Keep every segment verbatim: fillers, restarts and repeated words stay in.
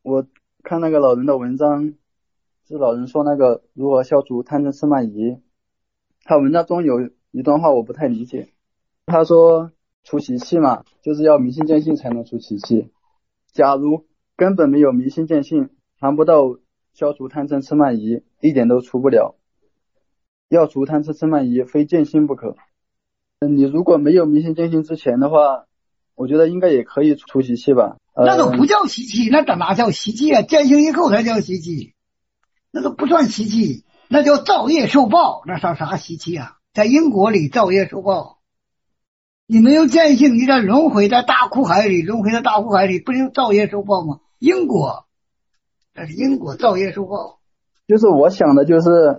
我看那个老人的文章，是老人说那个如何消除贪嗔痴慢疑。他文章中有一段话我不太理解，他说除习气嘛，就是要明心见性才能除习气。假如根本没有明心见性，谈不到消除贪嗔痴慢疑，一点都除不了。要除贪嗔痴慢疑，非见性不可。你如果没有明心见性之前的话，我觉得应该也可以除习气吧。呃、 那都不叫习气，那哪叫习气啊？见性以后才叫习气，那都不算习气，那叫造业受报。那算啥习气啊？在因果里造业受报。你没有见性，你在轮回，在大苦海里，轮回在大苦海里，不是造业受报吗？因果，那是因果造业受报。 就是我想的就是，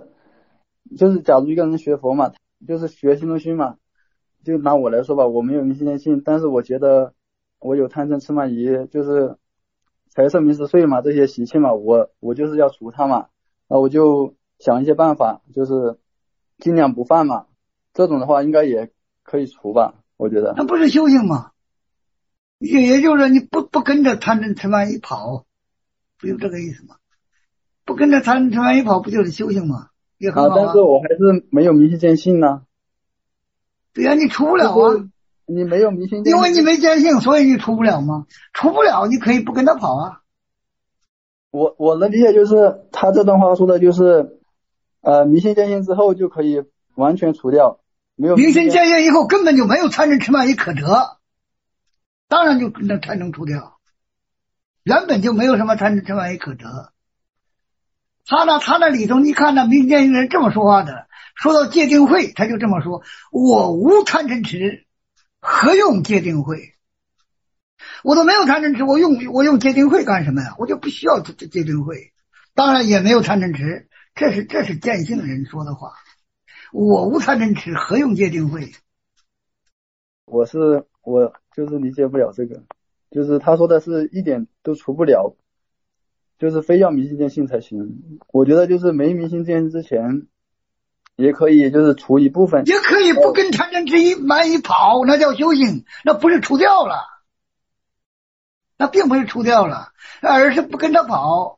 就是假如一个人学佛嘛，就是学心中心嘛，就拿我来说吧，我没有明心见性，但是我觉得我有贪嗔痴慢疑，就是财色名食睡嘛，这些习气嘛，我我就是要除它嘛，那我就想一些办法，就是尽量不犯嘛，这种的话应该也可以除吧，我觉得。 那不是修行吗？也也就是你不不跟着贪嗔痴慢疑跑，不就这个意思吗？不跟着贪嗔痴慢疑跑，不就是修行吗？也很好啊。 啊但是我还是没有明心见性呢。 对呀、啊，你出不了啊。 你没有明心见性， 因为你没见性，所以你出不了吗？出不了，你可以不跟他跑啊。 我我能理解，就是他这段话说的就是，呃，明心见性之后就可以完全除掉，没有明心见性以后根本就没有贪嗔痴慢疑可得，当然就那才能除掉，原本就没有什么贪嗔痴慢疑可得。他呢，他那里头你看那明心见性人这么说话的，说到戒定慧，他就这么说：我无贪嗔痴，何用戒定慧？我都没有贪嗔痴，我用我用戒定慧干什么呀？我就不需要戒戒定慧，当然也没有贪嗔痴，这是这是见性人说的话。我无贪嗔痴，何用戒定慧？ 我是我就是理解不了这个，就是他说的是一点都除不了，就是非要明心见性才行。我觉得就是没明心见性之前，也可以就是除一部分， 也可以不跟贪嗔痴慢疑跑，那叫修行，那不是除掉了，那并不是除掉了，而是不跟他跑。